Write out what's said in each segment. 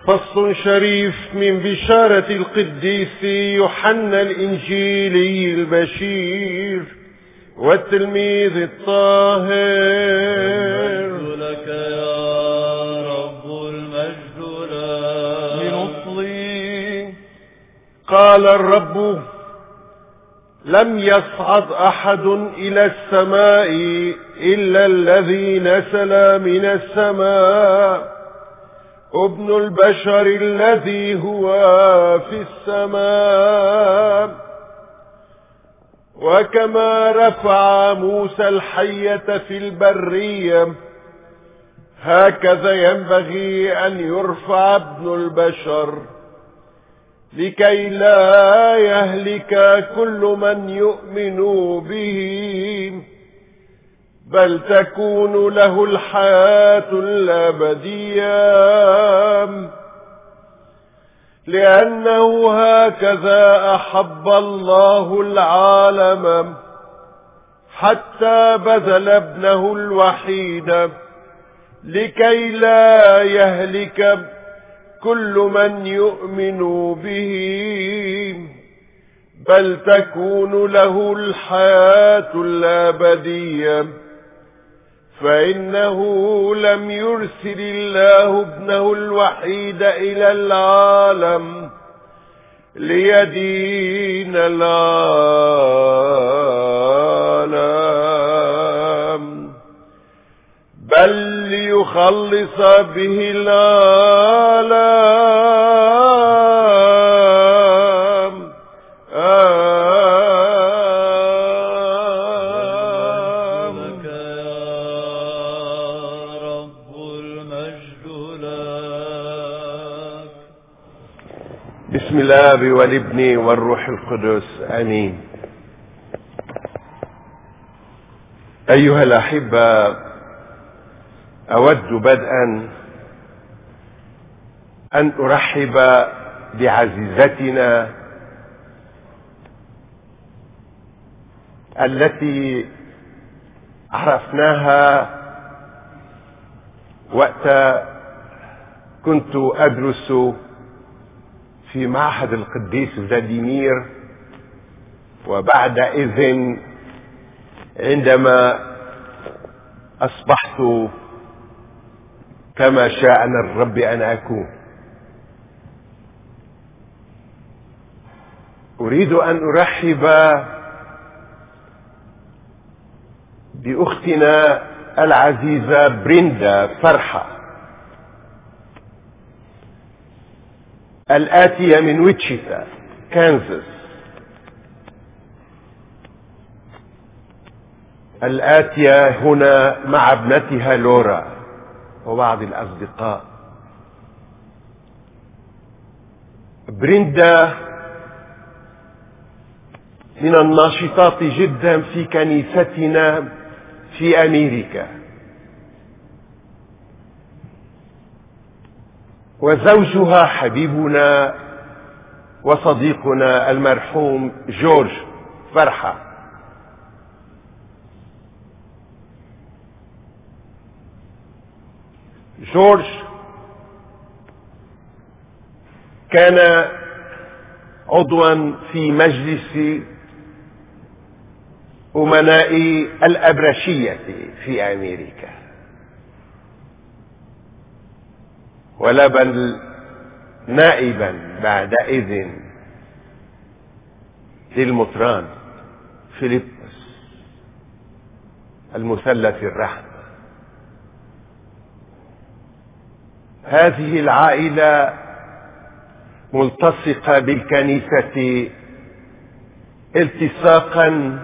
فصل شريف من بشارة القديس يوحنا الإنجيلي البشير والتلميذ الطاهر. المجد لك يا رب، المجد لك. لنصلي. قال الرب: لم يصعد أحد إلى السماء إلا الذي نزل من السماء، ابن البشر الذي هو في السماء. وكما رفع موسى الحية في البرية، هكذا ينبغي أن يرفع ابن البشر، لكي لا يهلك كل من يؤمن به، بل تكون له الحياة الأبدية. لأنه هكذا أحب الله العالم حتى بذل ابنه الوحيد، لكي لا يهلك كل من يؤمن به، بل تكون له الحياة الأبدية. فإنه لم يرسل الله ابنه الوحيد إلى العالم ليدين العالم، بل ليخلص به العالم. لك يا رب، المجد لك. بسم الآب والابن والروح القدس، آمين. أيها الأحبة، أود بدءا أن أرحب بعزيزتنا التي عرفناها وقت كنت أدرس في معهد القديس فلاديمير، وبعد إذن عندما أصبحت كما شاءنا الرب أن أكون. أريد أن أرحب بأختنا العزيزة بريندا فرحة الآتية من ويتشيتا كانزاس، الآتية هنا مع ابنتها لورا وبعض الأصدقاء. بريندا من الناشطات جدا في كنيستنا في أمريكا، وزوجها حبيبنا وصديقنا المرحوم جورج فرحة. جورج كان عضوا في مجلس أمناء الأبرشية في أمريكا، ولا بل نائبا بعد إذن للمطران فيليبس المثلث الرحمة. هذه العائلة ملتصقة بالكنيسة التصاقا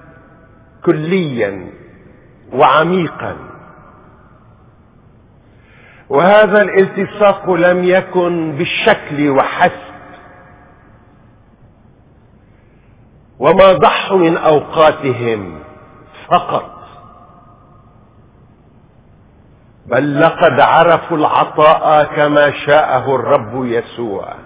كليا وعميقا، وهذا الالتصاق لم يكن بالشكل وحسب، وما ضحوا من أوقاتهم فقط، بل لقد عرفوا العطاء كما شاءه الرب يسوع.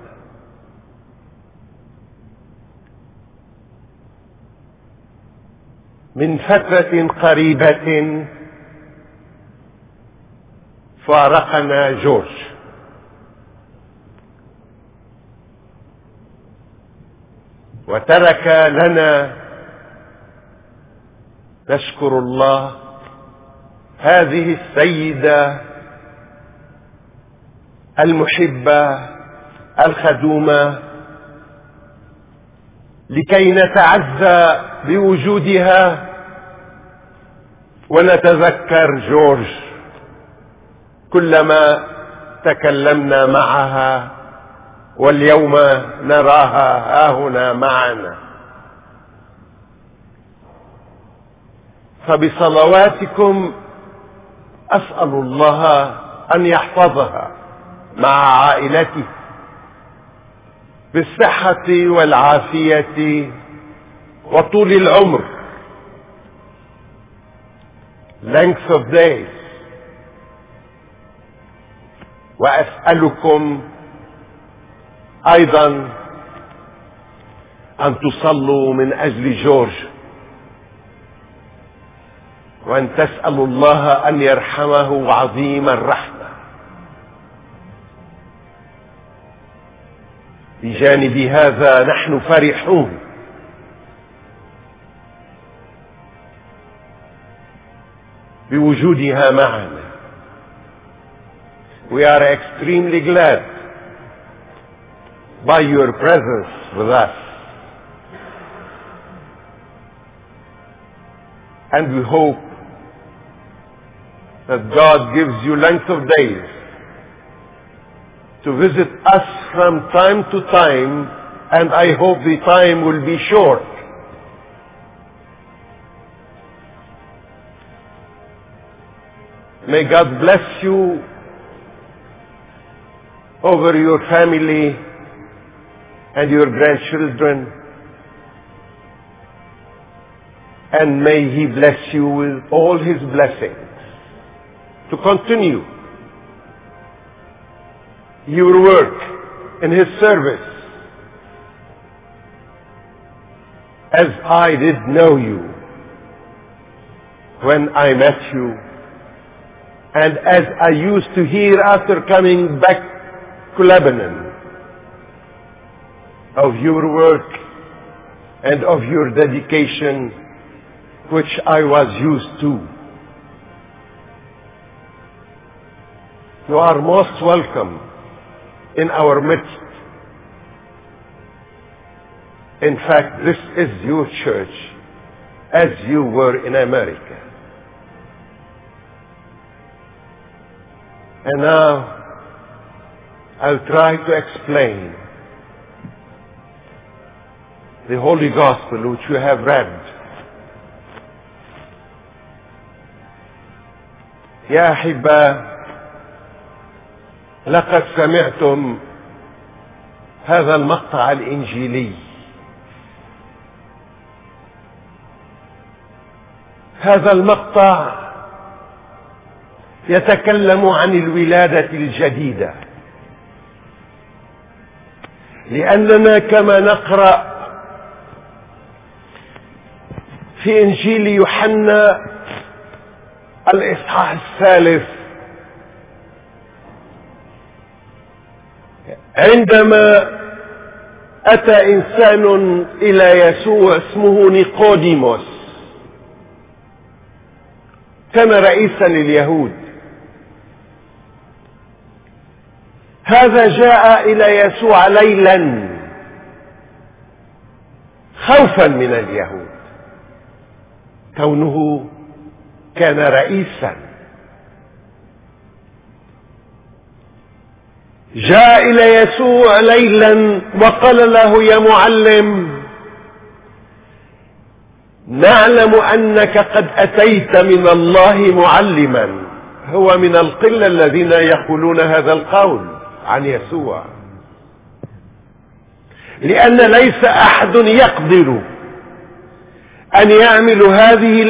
من فترة قريبة فارقنا جورج، وترك لنا، نشكر الله، هذه السيدة المحبة الخدومة لكي نتعزى بوجودها ونتذكر جورج كلما تكلمنا معها، واليوم نراها هاهنا معنا. فبصلواتكم أسأل الله أن يحفظها مع عائلته بالصحة والعافية وطول العمر، length of days. وأسألكم أيضا أن تصلوا من أجل جورج، وأن تسألوا الله أن يرحمه عظيم الرحمة. بجانب هذا نحن فرحون بوجودها معنا. We are extremely glad by your presence with us, and we hope that God gives you length of days to visit us from time to time, and I hope the time will be short. May God bless you over your family and your grandchildren, and may He bless you with all His blessings to continue your work in His service, as I did know you when I met you, and as I used to hear after coming back to Lebanon of your work and of your dedication, which I was used to. You are most welcome in our midst. In fact, this is your church, as you were in America. And now I'll try to explain the Holy Gospel which you have read. يا أحبة، لقد سمعتم هذا المقطع الإنجيلي. هذا المقطع يتكلم عن الولادة الجديدة، لأننا كما نقرأ في إنجيل يوحنا الإصحاح 3 عندما أتى إنسان إلى يسوع اسمه نيقوديموس، كان رئيسا لليهود. هذا جاء إلى يسوع ليلا خوفا من اليهود، كونه كان رئيسا. جاء إلى يسوع ليلا وقال له: يا معلم، نعلم أنك قد أتيت من الله معلما. هو من القلة الذين يقولون هذا القول عن يسوع، لأن ليس أحد يقدر أن يعمل هذه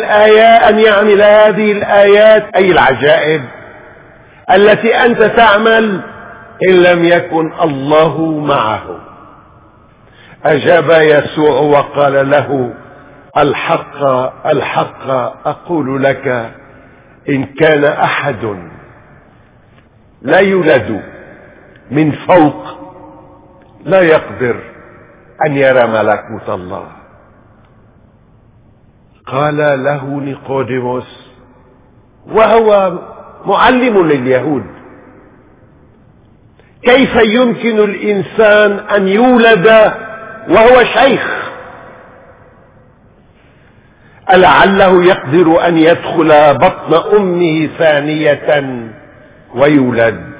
الآيات أي العجائب التي أنت تعمل إن لم يكن الله معه. أجاب يسوع وقال له: الحق الحق أقول لك، إن كان أحد لا يولد من فوق لا يقدر أن يرى ملكوت الله. قال له نيقوديموس وهو معلم لليهود: كيف يمكن الإنسان أن يولد وهو شيخ؟ ألعله يقدر أن يدخل بطن أمه ثانية ويولد؟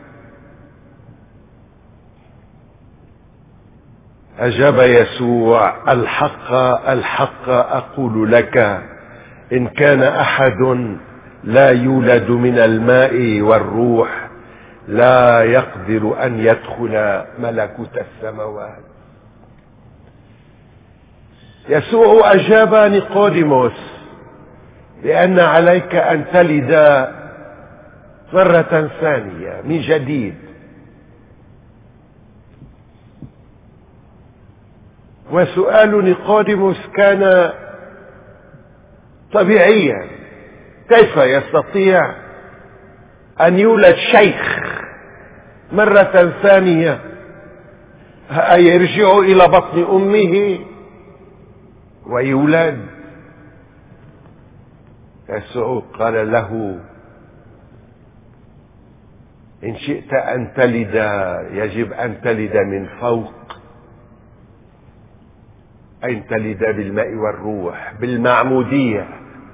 أجاب يسوع: الحق الحق أقول لك، إن كان أحد لا يولد من الماء والروح لا يقدر أن يدخل ملكوت السماوات. يسوع أجاب نيقوديموس بأن عليك أن تلد مرة ثانية من جديد. وسؤال نيقوديموس كان طبيعيا: كيف يستطيع أن يولد شيخ مرة ثانية؟ يرجع إلى بطن أمه ويولد؟ يسوع قال له: إن شئت أن تلد يجب أن تلد من فوق، أن تلد بالماء والروح، بالمعمودية.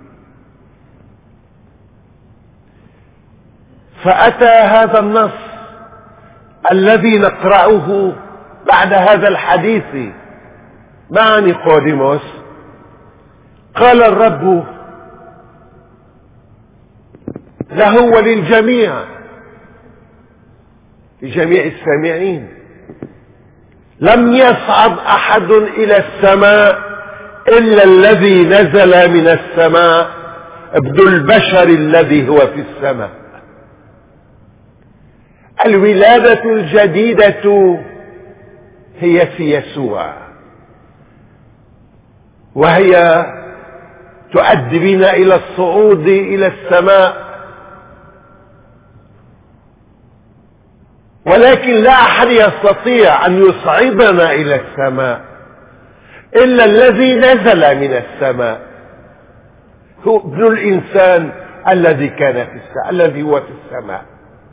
فأتى هذا النص الذي نقرأه بعد هذا الحديث مع نيقوديموس. قال الرب له وللجميع، لجميع السامعين: لم يصعد أحد إلى السماء إلا الذي نزل من السماء، ابن البشر الذي هو في السماء. الولادة الجديدة هي في يسوع، وهي تؤدي بنا إلى الصعود إلى السماء. ولكن لا أحد يستطيع أن يصعدنا إلى السماء إلا الذي نزل من السماء، هو ابن الإنسان الذي كان في السماء، الذي هو في السماء.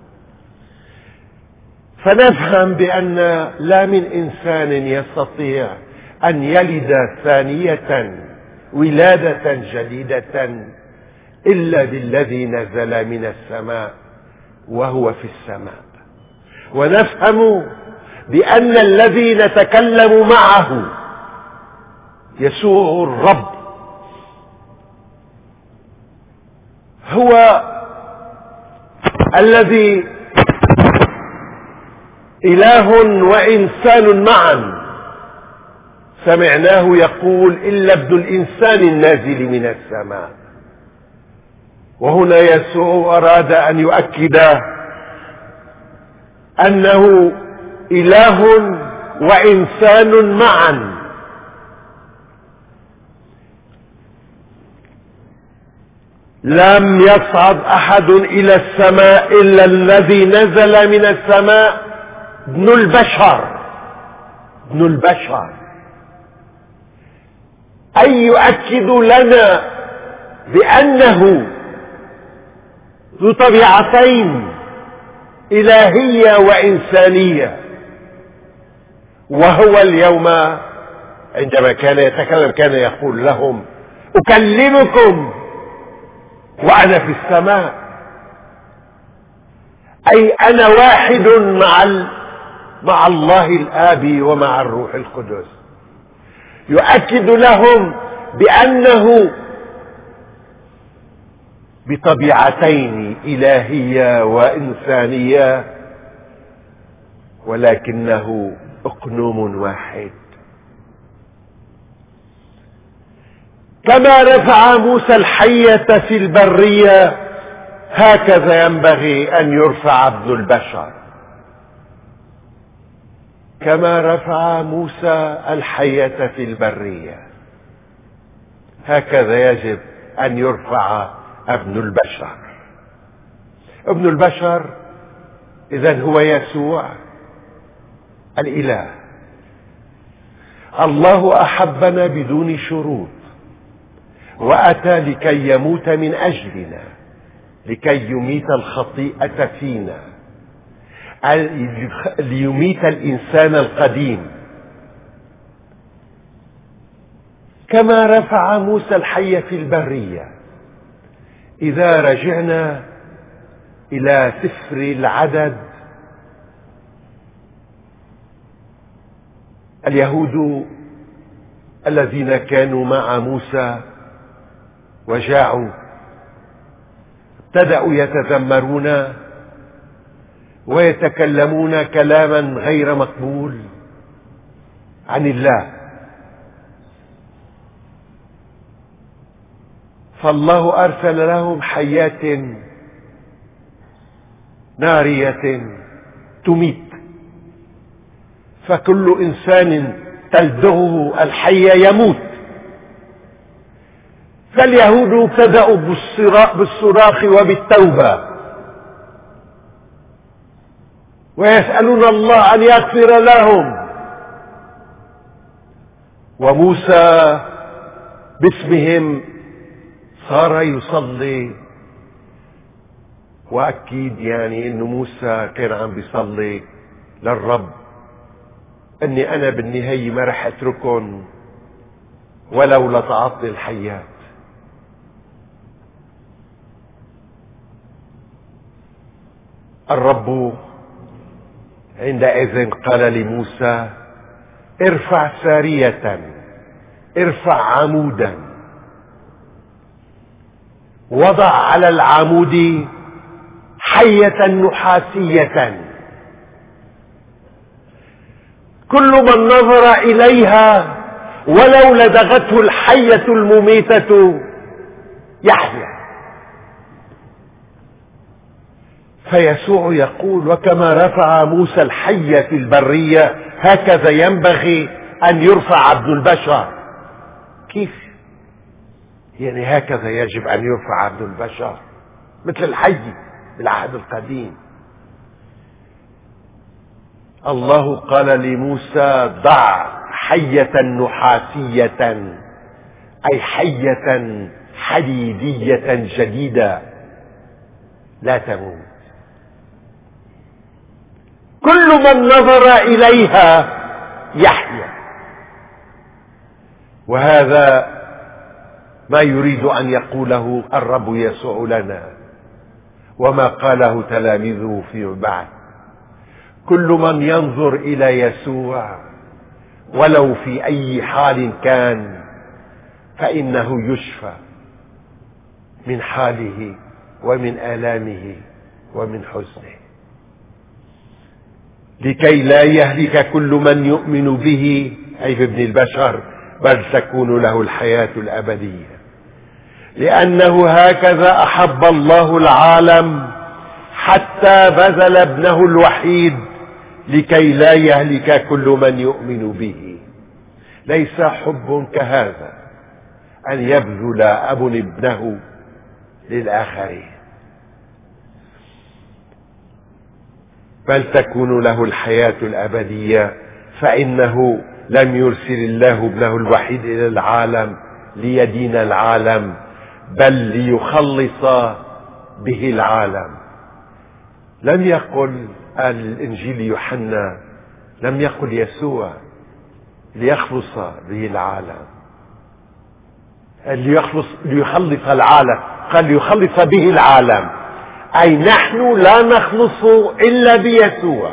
فنفهم بأن لا من إنسان يستطيع أن يلد ثانية ولادة جديدة إلا بالذي نزل من السماء وهو في السماء. ونفهم بأن الذي نتكلم معه يسوع الرب هو الذي إله وإنسان معا. سمعناه يقول: إلا ابن الإنسان النازل من السماء. وهنا يسوع أراد أن يؤكد أنه إله وإنسان معا. لم يصعد أحد إلى السماء إلا الذي نزل من السماء، ابن البشر. ابن البشر أي يؤكد لنا بأنه ذو طبيعتين، إلهية وإنسانية. وهو اليوم عندما كان يتكلم كان يقول لهم: أكلمكم وأنا في السماء، أي أنا واحد مع الله الآب ومع الروح القدس. يؤكد لهم بأنه بطبيعتين، إلهية وإنسانية، ولكنه أقنوم واحد. كما رفع موسى الحية في البرية هكذا ينبغي أن يرفع ابن البشر. كما رفع موسى الحية في البرية هكذا يجب أن يرفع ابن البشر. ابن البشر إذن هو يسوع الإله. الله أحبنا بدون شروط، وأتى لكي يموت من أجلنا، لكي يميت الخطيئة فينا، ليميت الإنسان القديم. كما رفع موسى الحي في البرية. إذا رجعنا إلى سفر العدد، اليهود الذين كانوا مع موسى وجاعوا ابتدأوا يتذمرون ويتكلمون كلاما غير مقبول عن الله، فالله أرسل لهم حيات نارية تميت، فكل إنسان تلدغه الحية يموت. فاليهود ابتدأوا بالصراخ وبالتوبة، ويسألون الله أن يغفر لهم، وموسى باسمهم صار يصلي. وأكيد إنه موسى كان عم بيصلي للرب أني أنا بالنهاية ما رح أتركهم ولو لتعطي الحيات. الرب عندئذ قال لموسى: ارفع سارية، ارفع عمودا، وضع على العمود حية نحاسية، كل من نظر إليها ولو لدغته الحية المميتة يحيا. فيسوع يقول: وكما رفع موسى الحي في البرية هكذا ينبغي أن يرفع ابن البشر. كيف؟ هكذا يجب أن يرفع ابن البشر، مثل الحي بالعهد القديم. الله قال لموسى: ضع حية نحاسية، أي حية حديدية جديدة لا تموت، كل من نظر إليها يحيا. وهذا ما يريد أن يقوله الرب يسوع لنا، وما قاله تلاميذه فيما بعد: كل من ينظر إلى يسوع ولو في أي حال كان فإنه يشفى من حاله ومن آلامه ومن حزنه، لكي لا يهلك كل من يؤمن به، أي بابن البشر، بل تكون له الحياة الأبدية. لأنه هكذا أحب الله العالم حتى بذل ابنه الوحيد لكي لا يهلك كل من يؤمن به. ليس حب كهذا أن يبذل أب ابنه للآخرين، بل تكون له الحياة الأبدية. فإنه لم يرسل الله ابنه الوحيد إلى العالم ليدين العالم، بل ليخلص به العالم. لم يقل الإنجيل يوحنا، لم يقل يسوع ليخلص به العالم، ليخلص العالم، قال ليخلص به العالم، أي نحن لا نخلص إلا بيسوع.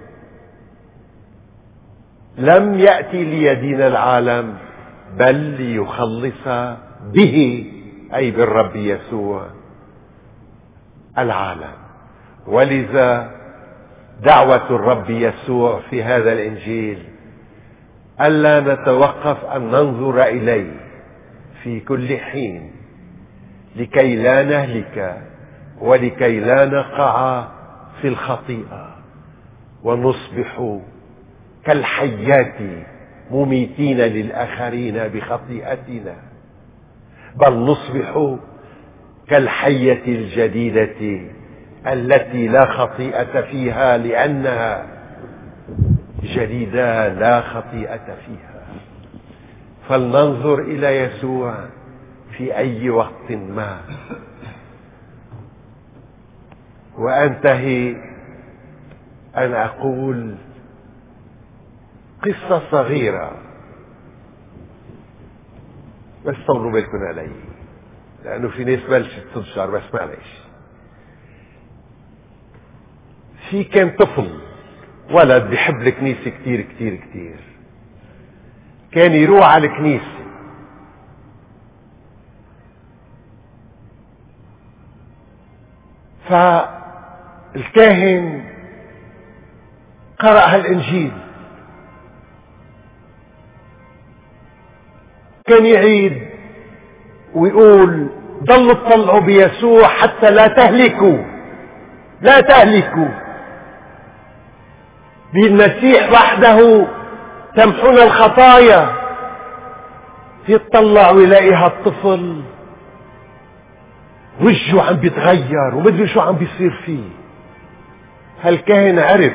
لم يأتي ليدين العالم بل ليخلص به، أي بالرب يسوع، العالم. ولذا دعوة الرب يسوع في هذا الإنجيل ألا نتوقف أن ننظر إليه في كل حين، لكي لا نهلك ولكي لا نقع في الخطيئة ونصبح كالحيات مميتين للآخرين بخطيئتنا، بل نصبح كالحية الجديدة التي لا خطيئة فيها، لأنها جديدة لا خطيئة فيها. فلننظر إلى يسوع في أي وقت ما. وأنتهي أن أقول قصة صغيرة، بس طولوا بالكم علي لأنه في ناس بلشت تنشر، بس معلش. في كان طفل ولد بيحب الكنيسة كتير كتير كتير، كان يروح على الكنيسة فالكاهن قرأ هالإنجيل، كان يعيد ويقول ضلوا اطلعوا بيسوع حتى لا تهلكوا، لا تهلكوا، بالمسيح وحده تمحون الخطايا. يطلع ويلاقي هالطفل وجهه عم بيتغير ومدري شو عم بيصير فيه. هالكاهن عرف،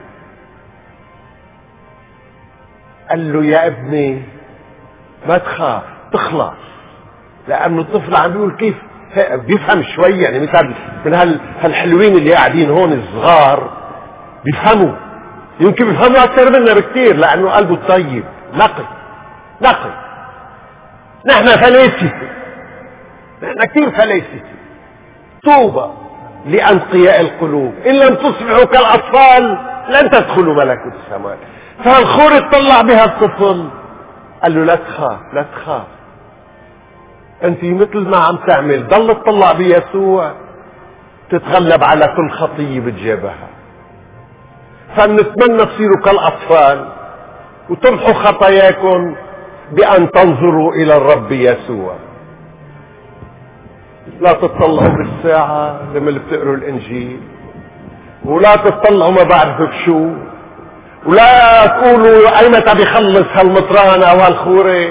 قال له يا ابني ما تخاف تخلص، لأنه الطفل عم بيقول كيف بيفهم شوي، يعني مثل من هالحلوين اللي قاعدين هون الصغار بيفهموا، يمكن بيفهموا أكثر منا بكثير لأنه قلبه طيب نقي نقي. نحن فلاسفة، نحن كثير فلاسفة. طوبى لأنقياء القلوب، إن لم تصبحوا كالأطفال لن تدخلوا ملكوت السماء. فالخور اطلع بها الطفل قال له لا تخاف لا تخاف، انت مثل ما عم تعمل ضل تطلع بيسوع تتغلب على كل خطية بتجابها. فنتمنى تصيروا كالأطفال وتمحوا خطاياكم بأن تنظروا إلى الرب يسوع. لا تطلعوا بالساعة لما اللي بتقروا الإنجيل، ولا تطلعوا ما بعرف بشو، ولا تقولوا أيمتى بيخلص هالمطران أو هالخورة.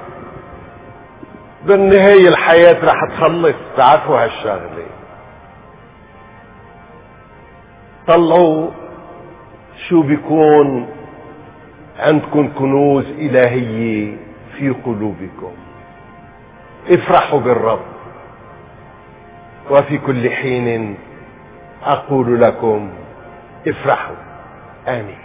بالنهاية الحياة رح تخلص، تعرفوا هالشغلة. طلعوا شو بيكون عندكم كنوز إلهية في قلوبكم. افرحوا بالرب، وفي كل حين أقول لكم افرحوا. آمين.